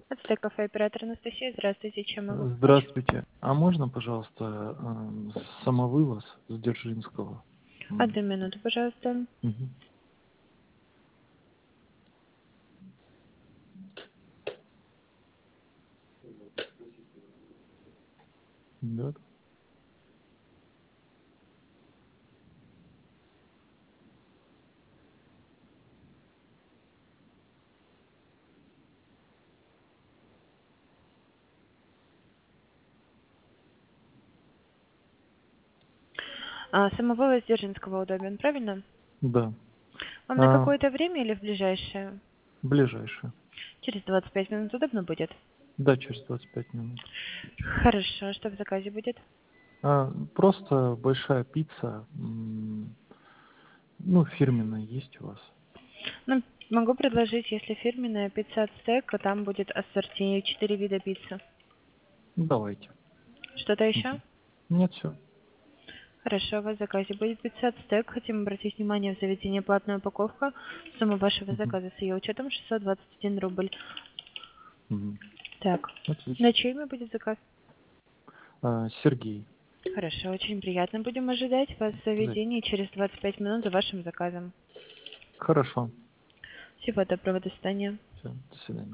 Отель кафе оператор Анастасия. Здравствуйте, чем могу помочь? Здравствуйте. А можно, пожалуйста, самовывоз с Дзержинского? Одну минуту, пожалуйста. Мгм. Да. Самовывоз Дзержинского удобен, правильно? Да. Вам на А, какое-то время или в ближайшее? ближайшее. Через 25 минут удобно будет? Да, через 25 минут. Хорошо, что в заказе будет? Просто большая пицца, ну, фирменная есть у вас? Ну, могу предложить, если фирменная пицца от стейка, там будет ассорти 4 вида пиццы. Давайте. Что-то еще? Мгм. Нет, все. Хорошо, у вас в заказе будет пицца от стейк. Хотим обратить внимание, в заведении платная упаковка. Сумма вашего заказа с ее учетом 621 рубль. Так, на Отлично. чье имя будет заказ? Сергей. Хорошо, очень приятно. Будем ожидать вас в заведении Обязательно. через 25 минут за вашим заказом. Хорошо. Всего доброго, до свидания. Все. До свидания.